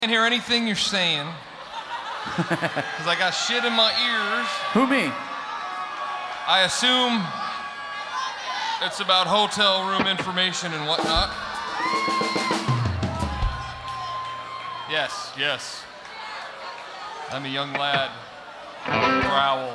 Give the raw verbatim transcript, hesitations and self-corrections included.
Can't hear anything you're saying because I got shit in my ears. Who, me? I assume it's about hotel room information and whatnot. Yes, yes. I'm a young lad. Growl.